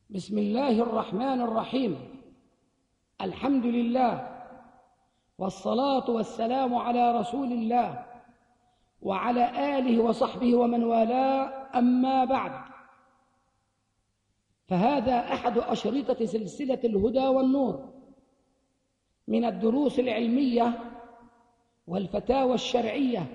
بسم الله الرحمن الرحيم. الحمد لله والصلاة والسلام على رسول الله وعلى آله وصحبه ومن والاه، أما بعد، فهذا أحد أشرطة سلسلة الهدى والنور من الدروس العلمية والفتاوى الشرعية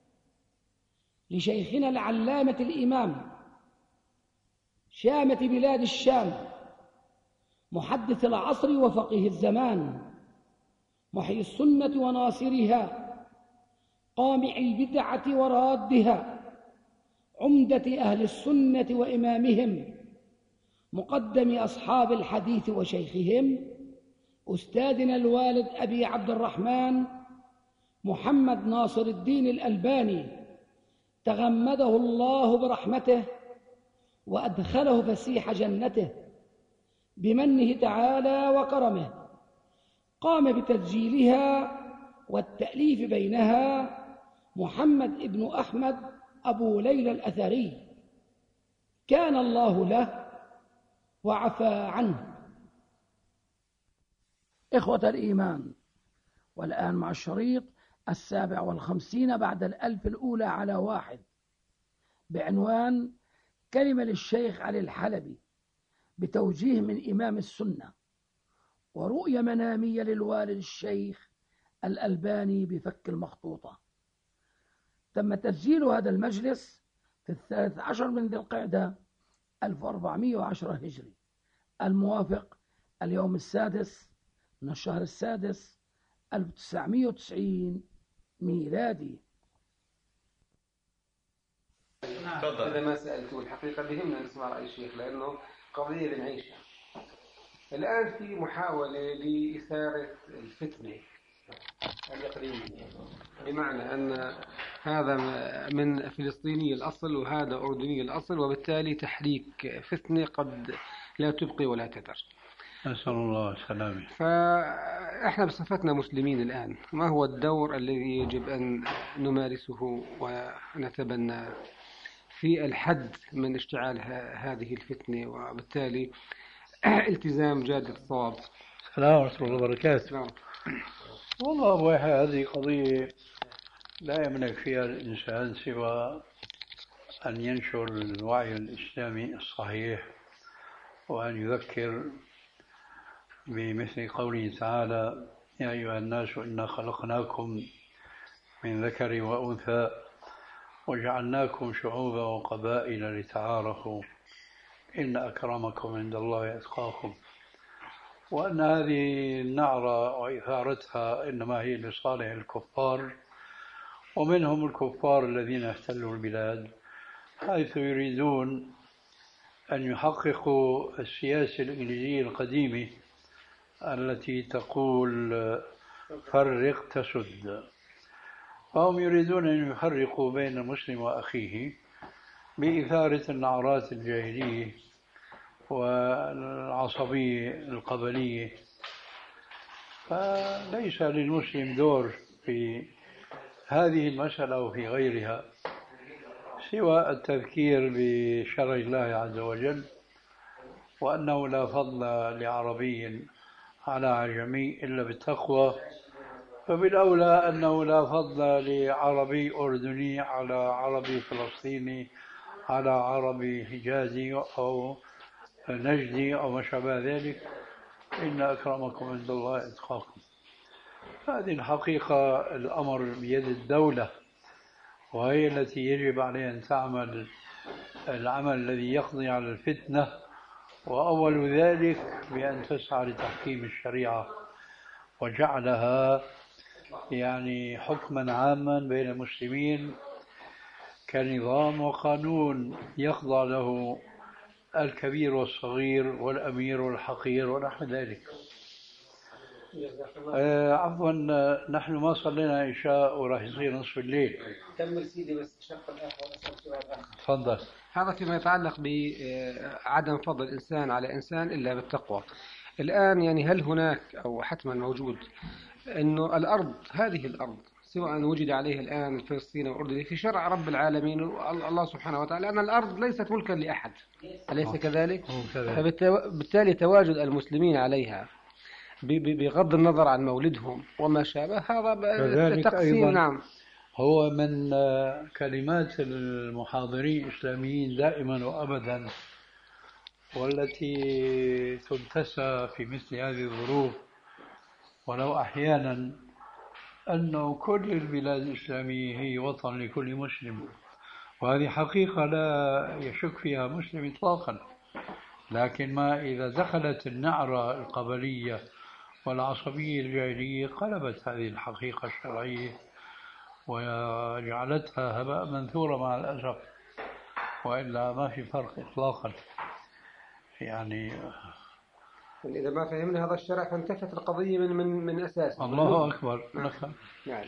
لشيخنا العلامة الإمام شامة بلاد الشام، محدث العصر وفقيه الزمان، محيي السنة وناصرها، قامع البدعة ورادها، عمدة أهل السنة وإمامهم، مقدم أصحاب الحديث وشيخهم، أستاذنا الوالد أبي عبد الرحمن محمد ناصر الدين الألباني، تغمده الله برحمته وأدخله فسيح جنته بمنه تعالى وكرمه. قام بتسجيلها والتأليف بينها محمد ابن أحمد أبو ليلى الأثري، كان الله له وعفى عنه. إخوة الإيمان، والآن مع الشريط 57 بعد 1000 الأولى على 1 بعنوان كلمة للشيخ علي الحلبي بتوجيه من إمام السنة ورؤية منامية للوالد الشيخ الألباني بفك المخطوطة. تم تسجيل هذا المجلس في 13 من ذي القعدة 1410 هجري، الموافق اليوم 6 من الشهر 6 1990 ميلادي. تفضل. هذا ما سألته الحقيقة بهمنا نسمع رأي الشيخ، لأنه قضية بنعيشها الآن في محاولة لإثارة الفتنة الإقليمية، بمعنى أن هذا من فلسطيني الأصل وهذا أردني الأصل، وبالتالي تحريك فتنة قد لا تبقي ولا تذر. نسأل الله السلامة. فإحنا بصفتنا مسلمين الآن، ما هو الدور الذي يجب أن نمارسه ونتبنى في الحد من اشتعال هذه الفتنة، وبالتالي التزام جادة الصواب؟ السلام ورحمة الله وبركاته. والله أبو يحيى، هذه قضية لا يملك فيها الإنسان سوى أن ينشر الوعي الإسلامي الصحيح، وأن يذكر بمثل قوله تعالى: يا أيها الناس إنا خلقناكم من ذكر وأنثى وجعلناكم شعوبا وقبائل لتعارفوا إن أكرمكم عند الله أتقاكم، وأن هذه النعرة وإثارتها إنما هي لصالح الكفار، ومنهم الكفار الذين احتلوا البلاد، حيث يريدون أن يحققوا السياسة الإنجليزية القديمة التي تقول فرق تسد. فهم يريدون أن يفرقوا بين المسلم وأخيه بإثارة النعرات الجاهلية والعصبية القبلية. فليس للمسلم دور في هذه المسألة وفي غيرها سوى التذكير بشرع الله عز وجل، وأنه لا فضل لعربي على عجمي إلا بالتقوى، فبالأولى أنه لا فضل لعربي أردني على عربي فلسطيني على عربي حجازي أو نجدي أو ما شابه ذلك، إن أكرمكم عند الله أتقاكم. هذه الحقيقة الأمر بيد الدولة، وهي التي يجب عليها أن تعمل العمل الذي يقضي على الفتنة، وأول ذلك بأن تسعى لتحكيم الشريعة وجعلها يعني حكما عاما بين المسلمين كنظام وقانون يخضع له الكبير والصغير والأمير والحقير ونحو ذلك. عفوا، نحن ما صلينا عشاء وراح يصير نصف الليل. كمل سيدي بس الشق الآخر وأسأل سؤال آخر. تفضل. هذا فيما يتعلق بعدم فضل الإنسان على إنسان إلا بالتقوى. الآن يعني هل هناك أو حتما موجود أنه الأرض، هذه الأرض سواء وجد عليه الآن الفلسطيني والأردني في شرع رب العالمين الله سبحانه وتعالى أن الأرض ليست ملكا لأحد، أليس كذلك؟ فبالتالي تواجد المسلمين عليها بغض النظر عن مولدهم وما شابه هذا تقسيم. نعم، هو من كلمات المحاضرين الإسلاميين دائما وأبدا، والتي تنتسى في مثل هذه الظروف ولو أحيانا، أنه كل البلاد الإسلامية هي وطن لكل مسلم، وهذه حقيقة لا يشك فيها مسلم إطلاقا. لكن ما إذا دخلت النعرة القبلية والعصبية الجاهلية قلبت هذه الحقيقة الشرعية وجعلتها هباء منثورا مع الأسف، وإلا ما في فرق إطلاقا. يعني إذا ما فهمنا هذا الشرع فانتفت القضية من أساسها. الله أكبر. نعم.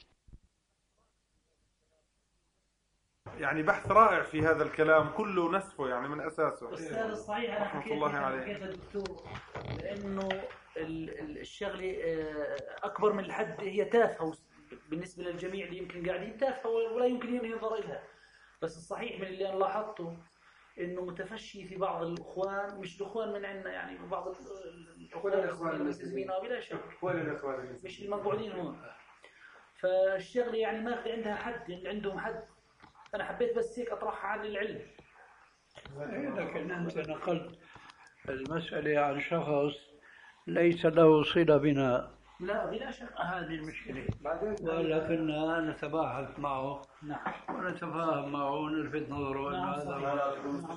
يعني بحث رائع في هذا الكلام كله نسفه يعني من أساسه. أستاذ الصحيح أنا حكيت الدكتور لأنه الشغلة أكبر من الحد، هي تافهة بالنسبة للجميع اللي يمكن قاعدين تافهة ولا يمكن ينظر إلها، بس الصحيح من اللي أنا لاحظته إنه متفشي في بعض الإخوان، مش الإخوان من عندنا يعني بعض الإخوان المسلمين بلا شك، مش المقعودين هون. فالشغلة يعني ما عندها حد، عندهم حد. أنا حبيت بس هيك أطرحها عن العلم. لكن أنت نقلت المسألة عن شخص ليس له صلة بنا. لا بلا شك هذه المشكلة، ولكننا نتباحث معه. نعم. ونتفاهم معه ونلفت نظره أن هذا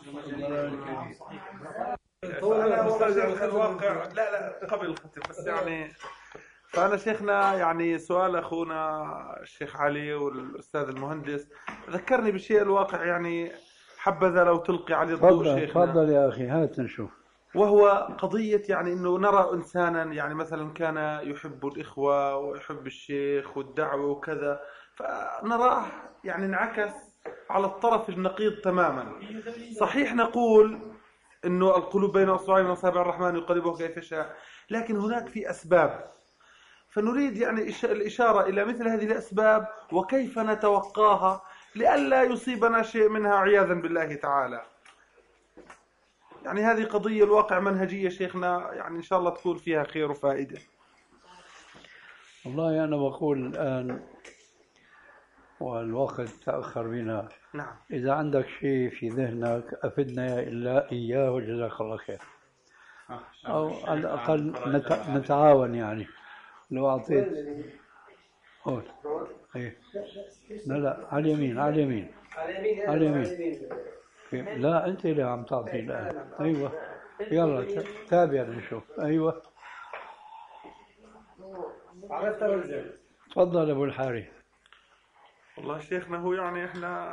الواقع. لا قبل الختم بس يعني، فأنا شيخنا يعني سؤال أخونا الشيخ علي والأستاذ المهندس ذكرني بشيء الواقع، يعني حبذا لو تلقي عليه الضوء شيخنا. تفضل يا أخي، هات نشوف. وهو قضية يعني إنه نرى إنسانا يعني مثلا كان يحب الإخوة ويحب الشيخ والدعوة وكذا، فنراه يعني انعكس على الطرف النقيض تماما. صحيح نقول إنه القلوب بين أصبعين من أصابع الرحمن يقلبها كيف يشاء، لكن هناك في أسباب، فنريد يعني الإشارة إلى مثل هذه الأسباب وكيف نتوقاها لئلا يصيبنا شيء منها عياذا بالله تعالى. يعني هذه قضية الواقع منهجية شيخنا، يعني إن شاء الله تكون فيها خير وفائدة. والله أنا بقول الآن والوقت تأخر بنا. نعم. إذا عندك شيء في ذهنك أفدنا إلا إياه وجزاك الله خير، أو على الأقل نتعاون. يعني لو أعطيت قول إيه. لا على اليمين على اليمين على اليمين. لا أنت اللي عم تعطي الآن. أيوة يلا تابع نشوف. أيوة تفضل أبو الحارث. والله شيخنا هو يعني إحنا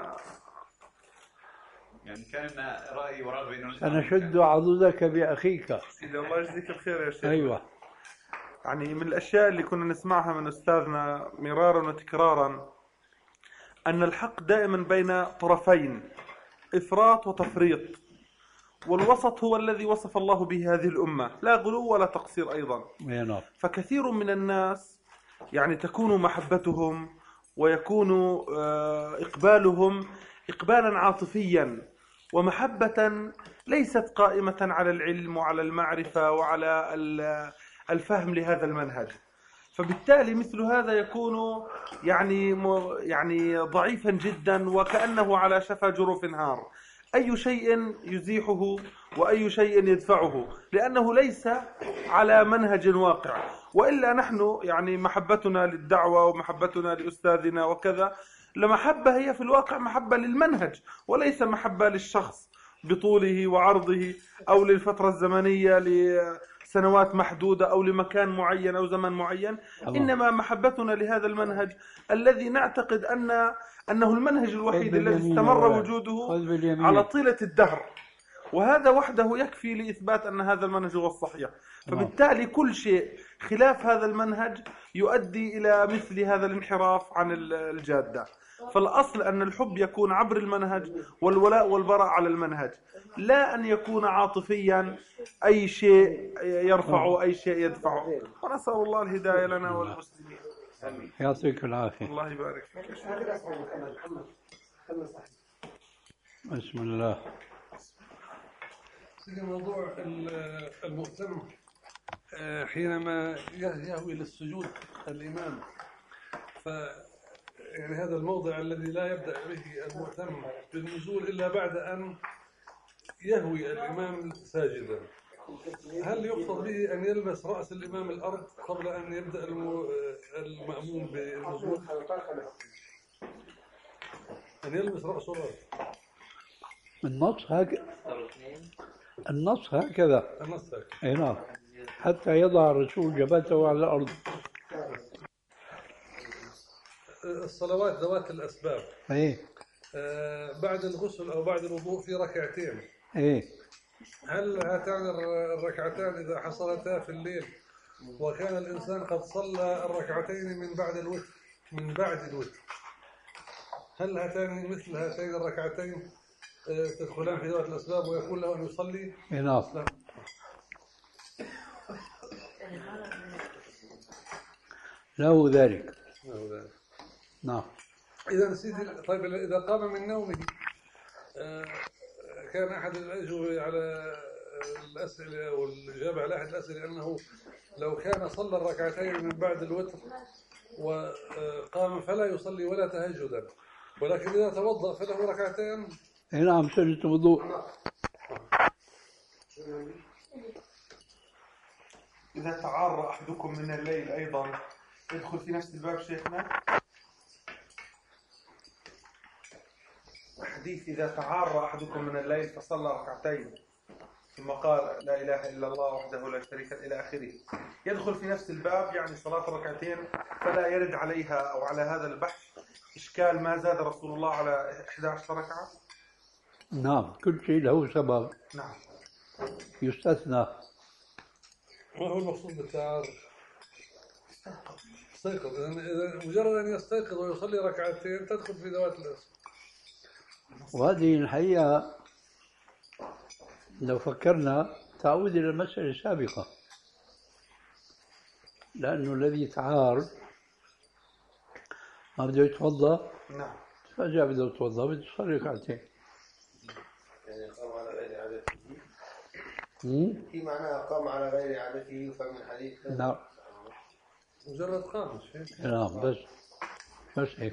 يعني كان رأي ورغبة إنه أنا شد عضدك بأخيك. إذا الله يجزيك الخير يا شيخ. أيوة. يعني من الأشياء اللي كنا نسمعها من أستاذنا مرارا وتكرارا أن الحق دائما بين طرفين، إفراط وتفريط، والوسط هو الذي وصف الله به هذه الأمة، لا غلو ولا تقصير أيضا. فكثير من الناس يعني تكون محبتهم ويكون إقبالهم إقبالا عاطفيا ومحبة ليست قائمة على العلم وعلى المعرفة وعلى الفهم لهذا المنهج، فبالتالي مثل هذا يكون يعني ضعيفا جدا وكأنه على شفا جرف نهار، أي شيء يزيحه وأي شيء يدفعه، لأنه ليس على منهج واقع. وإلا نحن يعني محبتنا للدعوة ومحبتنا لأستاذنا وكذا لمحبة هي في الواقع محبة للمنهج وليس محبة للشخص بطوله وعرضه أو للفترة الزمنية لسنوات محدودة أو لمكان معين أو زمن معين. إنما محبتنا لهذا المنهج الذي نعتقد أنه المنهج الوحيد الذي استمر وجوده على طيلة الدهر، وهذا وحده يكفي لإثبات أن هذا المنهج هو الصحيح. فبالتالي كل شيء خلاف هذا المنهج يؤدي إلى مثل هذا الانحراف عن الجادة. فالأصل أن الحب يكون عبر المنهج والولاء والبراء على المنهج، لا أن يكون عاطفيا أي شيء يرفع أي شيء يدفع. ونسأل الله الهداية لنا والمسلمين. يعطيك العافية. الله يبارك فيك. بسم الله. سيدي موضوع المؤتم حينما يهوي للسجود الإمام، يعني هذا الموضع الذي لا يبدأ به المؤتم بالنزول إلا بعد أن يهوي الإمام ساجدا، هل يقصد به أن يلمس رأس الإمام الأرض قبل أن يبدأ المأموم بالنزول؟ أن يلمس رأسه الأرض. النص هكذا. النص هكذا. اي نعم، حتى يضع الرسول جبهته على الأرض. الصلوات ذوات الأسباب ايه بعد الغسل أو بعد الوضوء في ركعتين، ايه هل هاتان الركعتان إذا حصلتا في الليل وكان الإنسان قد صلى الركعتين من بعد الوتر، هل هاتان مثل هاتين الركعتين تدخلان في ذوات الأسباب ويكون له أن يصلي؟ اي نعم. له ذلك. نعم. إذا سيدي، طيب إذا قام من نومه كان أحد الأجوبة على الأسئلة والإجابة على أحد الأسئلة أنه لو كان صلى الركعتين من بعد الوتر وقام فلا يصلي ولا تهجدا، ولكن إذا توضأ فله ركعتين. اي نعم، سنة وضوء. إذا تعار أحدكم من الليل أيضا يدخل في نفس الباب شيخنا؟ حديث إذا تعار أحدكم من الليل فصلى ركعتين ثم قال لا إله إلا الله وحده لا شريك له إلى آخره، يدخل في نفس الباب، يعني صلاة الركعتين، فلا يرد عليها أو على هذا البحث إشكال ما زاد رسول الله على 11 ركعة؟ نعم، كل شيء له سبب. نعم. يستثنى. ما هو المقصود بالتعار؟ استيقظ. إذا مجرد أن يستيقظ ويصلي ركعتين تدخل في ذوات الأسباب. وهذه الحقيقة لو فكرنا تعود إلى المسألة السابقة، لأنه الذي تعار ما بده يتوضأ. نعم. فجاء بده يتوضأ بده يصلي ركعتين. يعني قام على غير عادته. في معناها قام على غير عادته، فمن حديث. نعم. مجرد قام. نعم، بس هيك.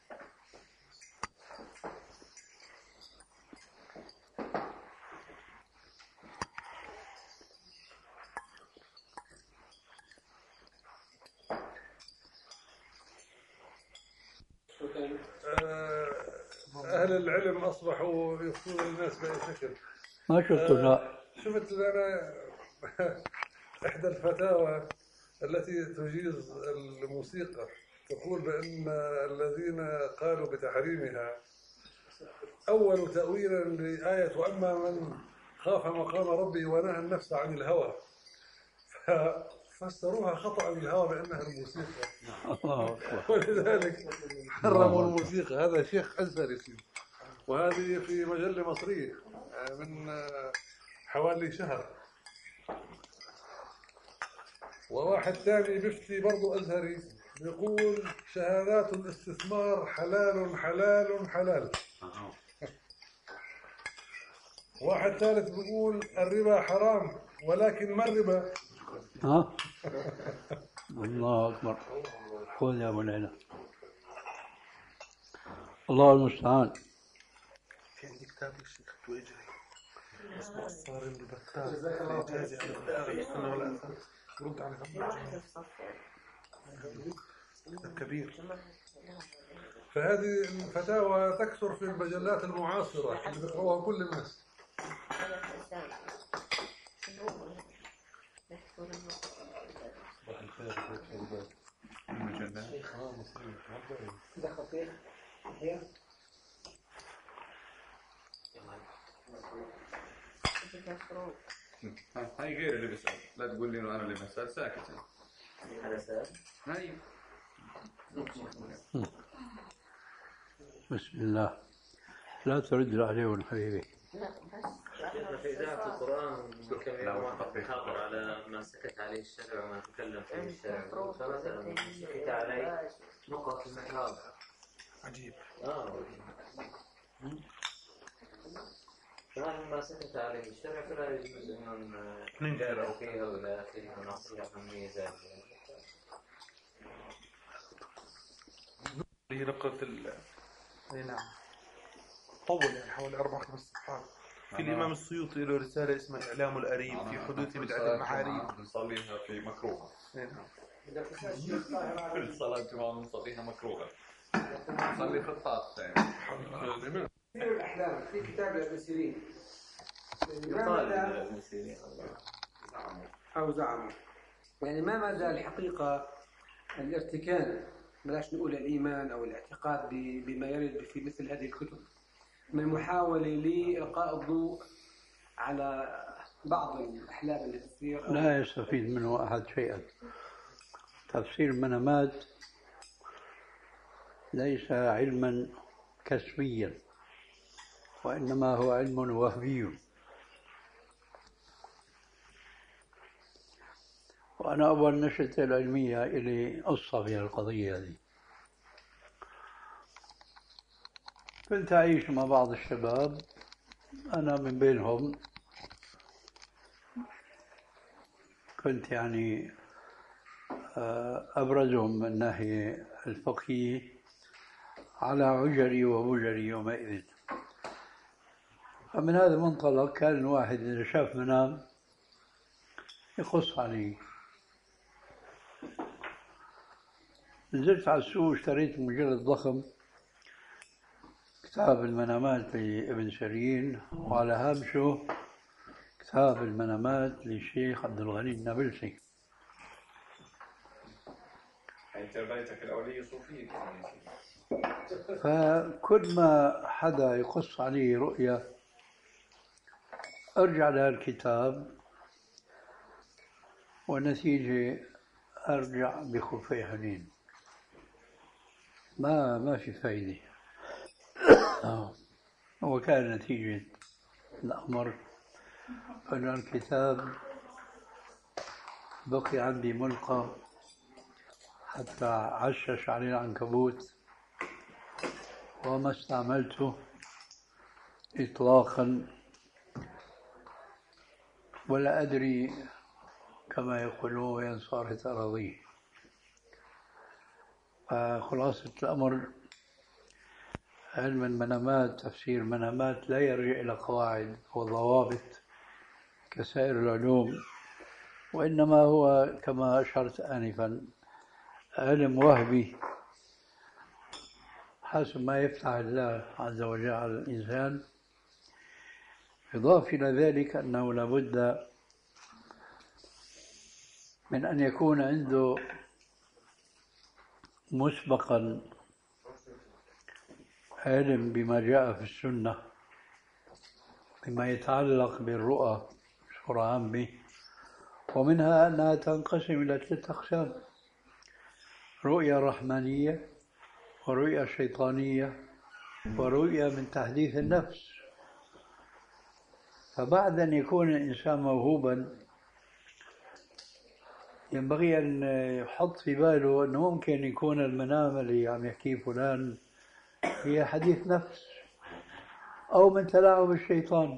أهل العلم أصبحوا يفتون الناس بأي شكل. ما شفت لا. شفت أنا إحدى الفتاوى التي تجيز الموسيقى تقول بأن الذين قالوا بتحريمها أول تأويل لآية وأما من خاف مقام ربه ونهى النفس عن الهوى، فسروها خطأ بالهوى بأنها الموسيقى. ولذلك حرموا الموسيقى. هذا شيخ أزهري، وهذه في مجلة مصرية من حوالي شهر. وواحد ثاني بيفتي برضو أزهري بيقول شهادات الاستثمار حلال حلال حلال. واحد ثالث بيقول الربا حرام، ولكن ما الربا؟ الله أكبر. قول يا مولانا. الله المستعان. في عندي كتاب الشيخ تويجري اسمه الصارم البتال الإجازي على الدعاء السنة والأثر، رد على الكبير. فهذه الفتاوى تكثر في المجلات المعاصرة اللي بيقرأوها كل الناس. هاي غير اللي بيسأل، لا تقول لي أنا اللي بسأل، ساكت هذا سؤال. هاي. بسم الله. لا ترد عليهم حبيبي. لا بس في إذاعة القرآن من كم يوم واحد محاضر على ما سكت عليه الشرع وما تكلم فيه الشرع، فمثلا سكت عليه نقط المحاضر. عجيب. فلما سكت عليه الشرع فلا يجوز أن ننكر فيها ولا فيها ونعطيها مميزات. هي نقطة نعم طول يعني حوالي 4-5 صفحات. في الإمام السيوطي له رسالة اسمها إعلام الأريب في حدوث بدعة المعاريف. نصليها في مكروهة. نعم. كل صلاة جمعة نصليها مكروهة. نصلي في الطاس يعني. تفسير الأحلام في كتاب ابن سيرين. أو زعموا. يعني ما مدى الحقيقة الارتكان، بلاش نقول الإيمان أو الاعتقاد بما يرد في مثل هذه الكتب من محاولة لإلقاء الضوء على بعض الأحلام التي تصير لا يستفيد منه أحد شيئا. تفسير المنامات ليس علما كسبيا، وإنما هو علم وهمي. وأنا أول نشأتي العلمية إلي قصة في القضية هذه. كنت أعيش مع بعض الشباب، أنا من بينهم، كنت يعني أبرزهم من الناحية الفقهية على عجري وبجري يومئذ. فمن هذا المنطلق كان الواحد إذا شاف منام يقص عليه. نزلت على السوق اشتريت مجلد ضخم كتاب المنامات لابن سيرين، وعلى هامشه كتاب المنامات للشيخ عبد الغني النابلسي. أنت بيتك الأولية صوفية. فكل ما حدا يقص عليه رؤيا أرجع للكتاب، والنتيجة أرجع بخفي حنين. ما في فايدة. وكان نتيجة الأمر أن الكتاب بقي عندي ملقى حتى عشش عليه العنكبوت، وما استعملته إطلاقا، ولا أدري كما يقولون وين صارت أراضيه. خلاصة الأمر علم المنامات، تفسير المنامات لا يرجع إلى قواعد وضوابط كسائر العلوم، وإنما هو كما أشرت آنفا علم وهبي حسب ما يفتح الله عز وجل على الإنسان. إضافة إلى ذلك أنه لابد من أن يكون عنده مسبقا علم بما جاء في السنة بما يتعلق بالرؤى بصورة عامة، ومنها أنها تنقسم إلى 3 أقسام: رؤيا رحمانية، ورؤيا شيطانية، ورؤيا من تحديث النفس. فبعد أن يكون الإنسان موهوبا ينبغي أن يحط في باله أنه ممكن يكون المنام اللي عم يحكيه فلان هي حديث نفس أو من تلاعب الشيطان.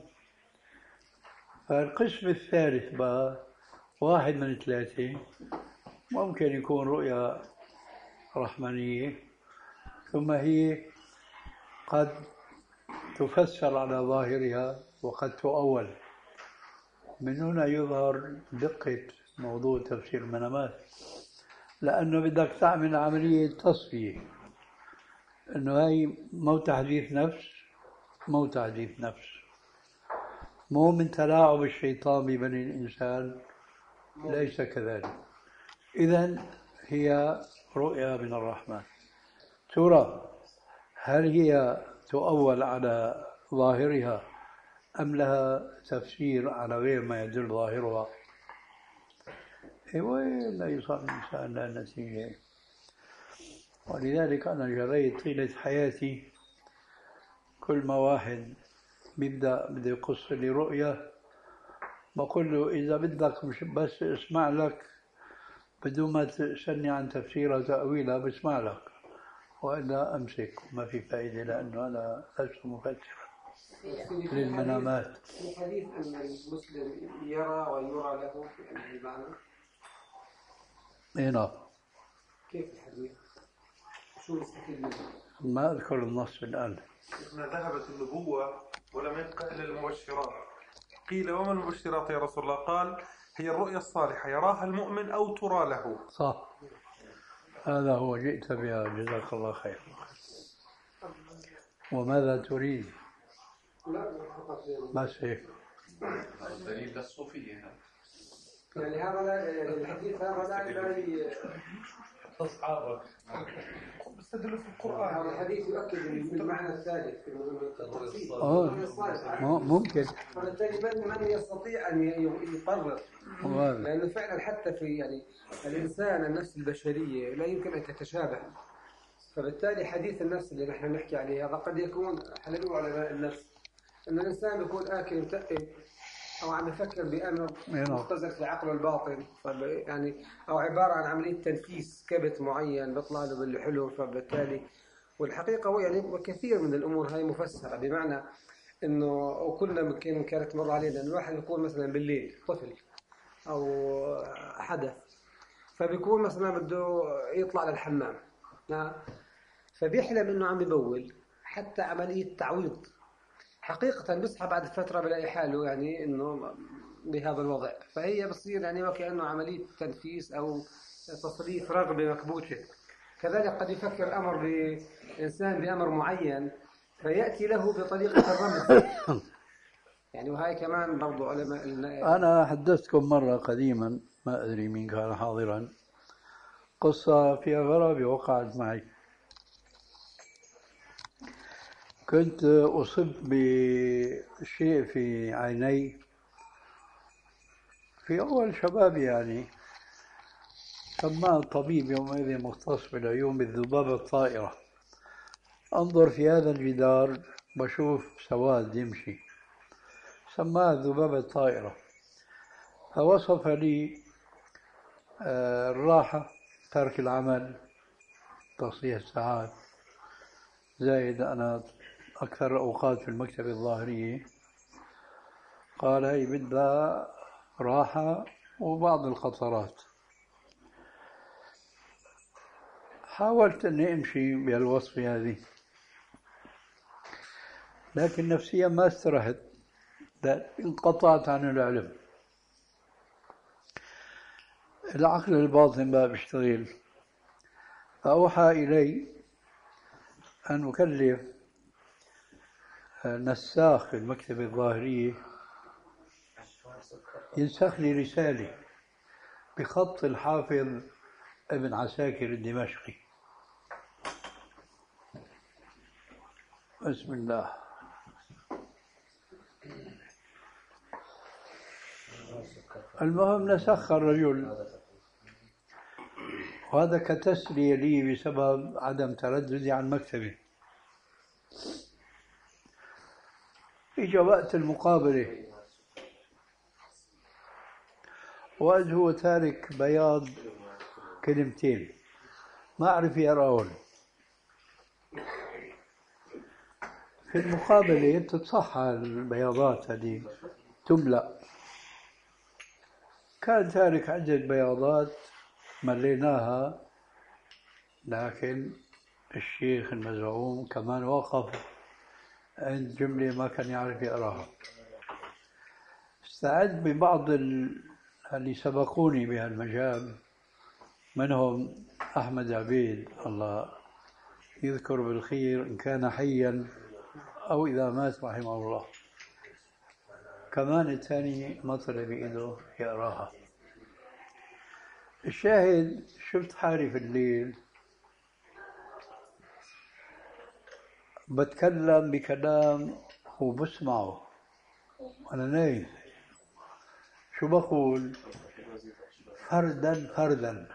فالقسم الثالث بقى 1 من 3 ممكن يكون رؤيا رحمانية، ثم هي قد تفسر على ظاهرها وقد تؤول. من هنا يظهر دقة موضوع تفسير المنامات، لأنه بدك تعمل عملية تصفية، أنه هاي مو تحديث نفس، مو تحديث نفس، مو من تلاعب الشيطان ببني الإنسان، ليس كذلك. إذن هي رؤيا من الرحمن. ترى هل هي تؤول على ظاهرها أم لها تفسير على غير ما يدل ظاهرها؟ ولا يصل الإنسان لا نتيجة. ولذلك أنا جريت طيلة حياتي كل ما واحد بده يقص لي رؤية، بقول له إذا بدك مش بس اسمع لك بدون ما تسألني عن تفسيرها وتأويلها، بسمع لك، وإلا أمسك، ما في فائدة لأنه أنا لست مفسرا للمنامات. في حديث أن المسلم يرى ويرى له يعني المعنى. إيه نعم. كيف الحديث؟ شو نستفيد منه؟ ما أذكر النص الآن. ذهبت النبوة ولم يبقى إلا المبشرات. قيل وما المبشرات يا رسول الله؟ قال هي الرؤيا الصالحة يراها المؤمن أو ترى له. صح، هذا هو جئت بها، جزاك الله خير. وماذا تريد؟ بس هيك. الدليل للصوفية يعني هذا الحديث هذا لا أصحابك بستدل في القرآن. هذا الحديث يؤكد المعنى الثالث ممكن. فبالتالي من يستطيع أن يقرر، لأنه فعلا حتى في يعني الإنسان النفس البشرية لا يمكن أن تتشابه، فبالتالي حديث النفس اللي نحن نحكي عليه هذا قد يكون حلو على النفس، أن الإنسان يكون آكل متأكل أو عم يفكر بأمر مختزل في عقله الباطن، يعني أو عبارة عن عملية تنفيس كبت معين بيطلع له بالحلم، فبالتالي والحقيقة هو يعني كثير من الأمور هاي مفسرة، بمعنى إنه وكلنا ممكن كانت تمر علينا إن الواحد يكون مثلا بالليل طفل أو حدث، فبيكون مثلا بده يطلع للحمام، فبيحلم إنه عم يبول، حتى عملية تعويض حقيقة بيصحى بعد فترة بلاقي حاله يعني إنه بهذا الوضع، فهي بصير يعني وكأنه عملية تنفيس أو تصريف رغبة مكبوتة. كذلك قد يفكر أمر بإنسان بأمر معين فيأتي له بطريقة الرمز يعني، وهي كمان برضو علماء أنا حدثتكم مرة قديما، ما أدري مين كان حاضرا، قصة فيها غرابة وقعت معي. كنت أصبت بشيء في عيني في أول شبابي، يعني سماه الطبيب يومئذ مختص بالعيون بالذبابة الطائرة. أنظر في هذا الجدار بشوف سواد يمشي، سماه الذبابة الطائرة. فوصف لي الراحة، ترك العمل، تصحيح الساعات، زائد أنا أكثر أوقات في المكتب الظاهرية. قال هي بدها راحة وبعض القطرات. حاولت أني أمشي بهالوصفة هذه، لكن نفسيا ما استرحت، انقطعت عن العلم. العقل الباطن بقى بيشتغل، فأوحى إلي أن أكلف نساخ في المكتبة الظاهرية ينسخ لي رسالة بخط الحافظ ابن عساكر الدمشقي. بسم الله. المهم نسخ الرجل، وهذا كتسلية لي بسبب عدم ترددي عن مكتبي. إجا وقت المقابلة وإذ هو تارك بياض كلمتين ما أعرف يقرأون. في المقابلة تتصحى البياضات هذه تملأ، كان تارك عدة بياضات مليناها، لكن الشيخ المزعوم كمان وقف عند جملة ما كان يعرف يقراها. استعد ببعض اللي سبقوني بهالمجال، منهم أحمد عبيد الله يذكر بالخير إن كان حيا أو إذا مات رحمه الله، كمان الثاني ما طلع بإيده يقراها. الشاهد شفت حالي في الليل بتكلم بكلام وبسمعه أنا نايم. شو بقول؟ فردا فردا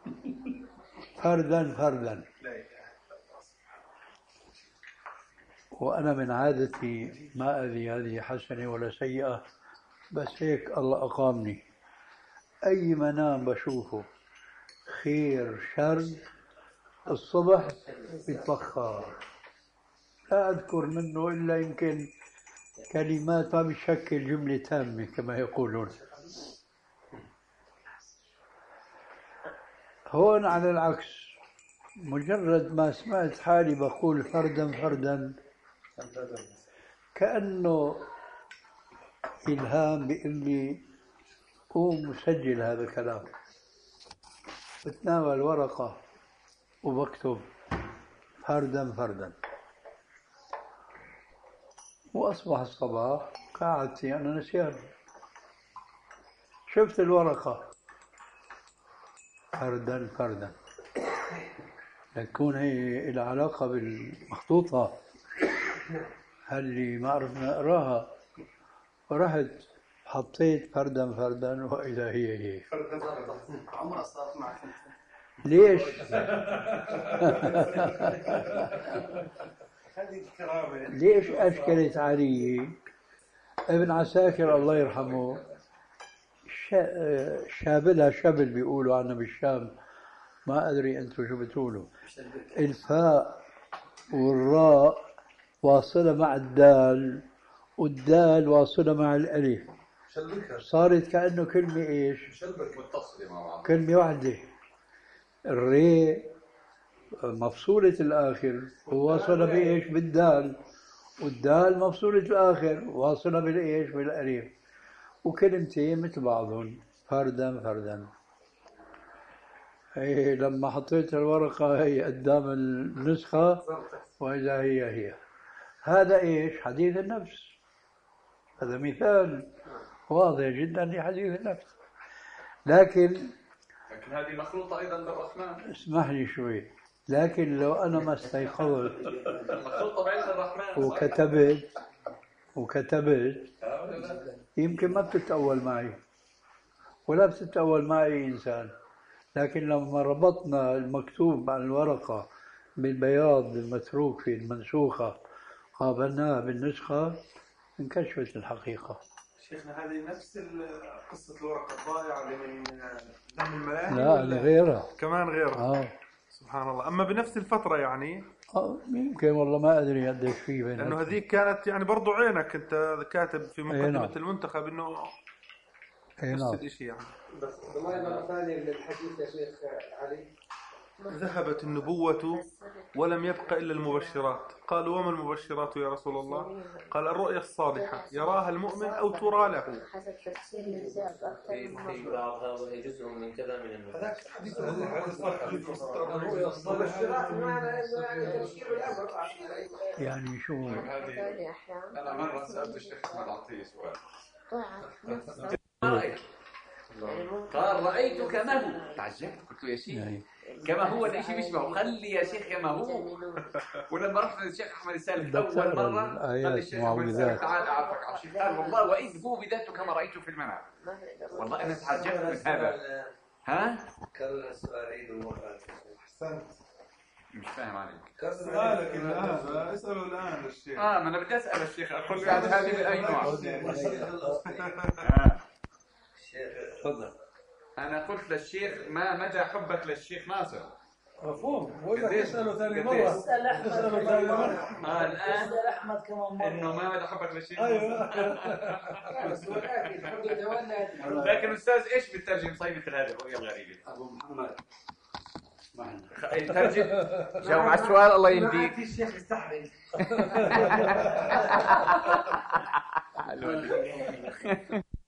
فردا فردا. وأنا من عادتي ما أذي هذه حسنة ولا سيئة، بس هيك الله أقامني. أي منام بشوفه خير شر الصبح بيتبخر، لا أذكر منه إلا يمكن كلمات ما بتشكل جملة تامة كما يقولون. هون على العكس، مجرد ما سمعت حالي بقول فردا فردا كأنه إلهام بيقول لي قوم وسجل هذا الكلام. بتناول ورقة وبكتب فردا فردا. وأصبح الصباح قعدتي أنا نسيان، شفت الورقة فردا فردا، لتكون هي العلاقة بالمخطوطة اللي ما عرفنا نقراها، ورحت حطيت فردا فردا وإذا هي عمرها صارت معك ليش؟ ليش أشكلت علي؟ ابن عساكر الله يرحمه شابلها شبل بيقولوا عنا بالشام، ما أدري أنتم شو بتقولوا. الفاء والراء واصلة مع الدال، والدال واصلة مع الألف، صارت كأنه كلمة إيش؟ متصلة مع بعض، كلمة واحدة. الري مفصولة الآخر وواصلة بإيش؟ بالدال، والدال مفصولة الآخر واصلة بالإيش؟ بالألف، وكلمتين مثل بعضهم فردا فردا. هي لما حطيت الورقة هي قدام النسخة وإذا هي هذا إيش؟ حديث النفس. هذا مثال واضح جدا لحديث النفس. لكن هذه مخلوطة أيضا بالرحمن. اسمح لي شوي، لكن لو أنا ما استيقظت مخلوطة بعلم الرحمن وكتبت يمكن ما بتتأول معي ولا بتتأول معي إنسان. لكن لما ربطنا المكتوب على الورقة بالبياض المتروك في المنسوخة قابلناها بالنسخة انكشفت الحقيقة. شيخنا هذه نفس قصة الورقة الضائعة اللي من دم الملاهي؟ لا غيرها كمان غيرها. سبحان الله. أما بنفس الفترة يعني يمكن والله ما أدري قديش فيه بينهم، لأنه هذيك كانت يعني برضو عينك أنت كاتب في مقدمة نعم. المنتخب إنه نفس الشيء يعني. بس مرة ثانية للحديث يا شيخ علي. ذهبت النبوة ولم يبق إلا المبشرات. قالوا وما المبشرات يا رسول الله؟ قال الرؤيا الصالحة يراها المؤمن أو ترى له. حسب تفسير الزاب أكثر من بعض هذا جزء من كذا من النبوة. الرؤيا الصالحة يعني شو؟ أنا مرة سألت الشيخ أحمد عطية سؤال، قال رأيت كما هو، تعجبت قلت له يا شيخ كما هو الشيء بيشبهه، قال لي يا شيخ كما هو. ولما رحت للشيخ أحمد السالك أول مرة قال لي الشيخ أحمد السالك تعال أعرفك على شيء، قال والله وإذ هو بذاته كما رأيته في المنام. والله أنا تعجبت من هذا. ها؟ كرر السؤال عيد مرة. أحسنت. مش فاهم عليك. سؤالك الآن اسأله الآن للشيخ. ما أنا بدي أسأل الشيخ أقول له يعني هذه من أي نوع؟ تفضل. أنا قلت للشيخ ما مدى حبك للشيخ ناصر؟ مفهوم. بقول لك اسأله ثاني مرة. اسأله ثاني مرة. الآن اسأل أحمد كمان مرة. إنه ما مدى حبك للشيخ؟ أيوه. لكن أستاذ إيش بترجم صيغة هذه الرؤيا الغريبة؟ أبو محمد ترجم جاوب على السؤال الله يهديك. الشيخ يستحرج. حلو.